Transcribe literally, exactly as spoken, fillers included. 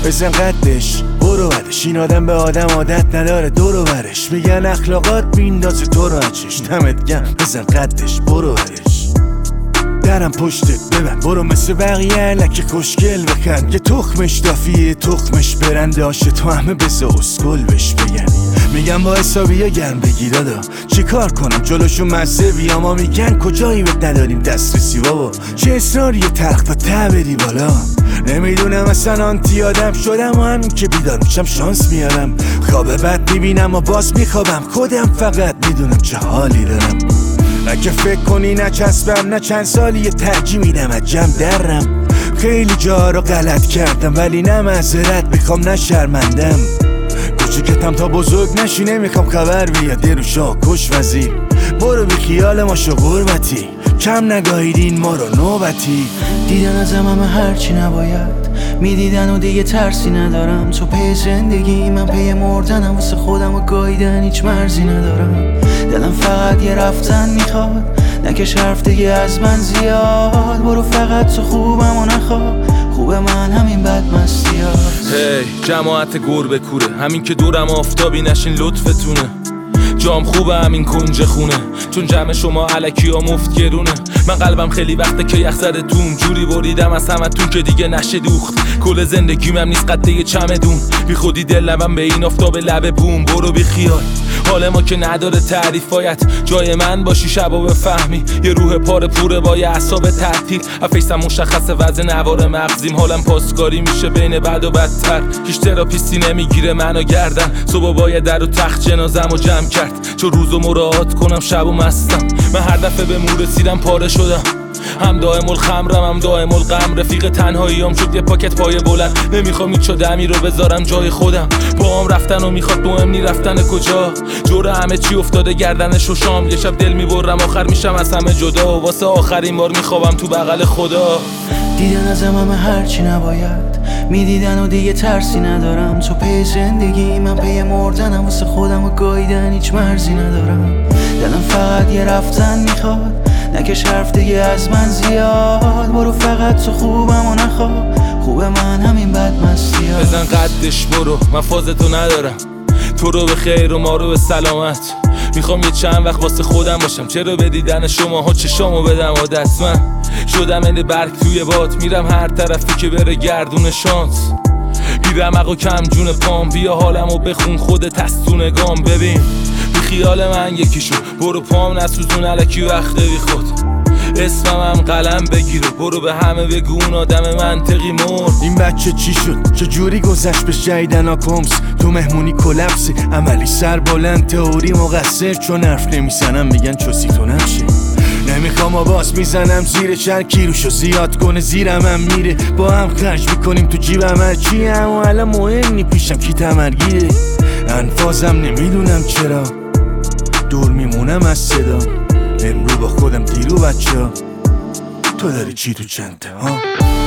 بزن قدش برو برش، این آدم به آدم عادت نداره دورو برش. میگن اخلاقات میندازه تو رو اچش، دمت گرم بزن قدش برو برش. درم پشتت ببن برو مثل بقیه لکه خوشگل بکن که تخمش دافیه تخمش برنده آشه تو همه بزا اسکل بش بگن. میگم با حسابی ها گرم بگی دادا چی کار کنم جلوشون مزه بیا، ما میگن کجایی بهت نداریم دسترسی بابا، چه اصراری تخت تا ته بری بالا. نمیدونم اصلا آنتی آدم شدم و همین که بیدار میشم شانس میارم، خواب بد میبینم و باز میخوابم خودم فقط میدونم چه حالی دارم. اگه فکر کنی نچسبم نه چند سالی ترجیح میدم از جمع درم، خیلی جا رو غلط کردم ولی نه معذرت میخوام نه شرمندم. کوچیکتم تا بزرگ نشی نمیخوام خبر بیاد دروشا کش وزیر، برو بی خیال ما شو غربتی کم نگاهیدین ما رو نوبتی. دیدن ازم همه هرچی نباید میدیدن و دیگه ترسی ندارم، تو پی زندگی من پی مردنم، واسه خودم و گاییدن هیچ مرزی ندارم. دلم فقط یه رفتن میخواد نکش حرف دیگه از من زیاد، برو فقط تو خوبم و نخواه خوب من همین بد مستیاد. هی hey, جماعت گربه کوره همین که دورم آفتابی نشین لطفتونه، جام خوبه همین کنج خونه چون جمع شما علکی ها مفت گرونه. من قلبم خیلی وقته که یخ زده توم، جوری بریدم از همتون که دیگه نشه دوخت. کل زندگیم هم نیست قد یه چمدون، بی خودی دل لبم به این آفتاب لب بوم. برو بی خیال حال ما که نداره تعریفایت، جای من باشی شبا بفهمی یه روح پاره پوره با یه اعصاب تعطیل. افیسم مشخصه وزن نوار مغزیم، حالم پاسکاری میشه بین بد و بدتر. هیچ تراپیستی نمیگیره منو گردن، صبح باید در و تخت جنازم و جمع کرد چون روزو مراعات کنم شب و مستم. من هر دفعه به مور رسیدم پاره شدم، هم دائم الخمرم هم دائم الغم. رفیق تنهاییام شد یه پاکت پای بلند، نمیخوام هیچ دمی رو بذارم جای خودم. با هم رفتن و میخواد مهم نی رفتن کجا، جور همه چی افتاده گردنش و شام. یه شب دل میبرم آخر میشم از همه جدا، واسه آخرین بار میخوابم تو بغل خدا. دیدن ازم همه هرچی نباید میدیدن و دیگه ترسی ندارم، تو پی زندگی من پی مردنم، واسه خودم و گاییدن هیچ مرزی ندارم. دلم فقط یه رفتن میخواد نکش حرف دیگه از من زیاد، برو فقط تو خوبم و نخواه خوب من همین بد مستیاد. بزن قدش برو من فازتو ندارم، تو رو به خیر و ما رو به سلامت. میخوام یه چند وقت واسه خودم باشم، چرا به دیدن شما ها چشامو بدم عادت. من شدم این برگ توی باد، میرم هر طرفی که بره گردون شانس. بیرمق و کم جون پام، بیا حالمو بخون خودت از تو نگام. ببین بی خیال من یکیشو برو پام نسوزون علکی وقت بی خود. اسمم هم قلم بگیر و برو به همه بگو اون آدم منطقی مرد. این بچه چی شد چه جوری گذشت به شیدن آکومس، تو مهمونی کلپسی عملی سر بلند تئوری مقصر، چون حرف نمیزنم میگن چوسی تو نمشی. نمیخوام آواز میزنم زیر چند کیلوشو زیاد کنه زیرم هم میره، با هم خرج میکنیم تو جیبم هرچی، اما الان مهم نی پیشم کی تمرگیره. انفازم نمیدونم چرا دور میمونم از صدا، امرو با خودم دیرو بچه ها تو داری چی تو چنته ها.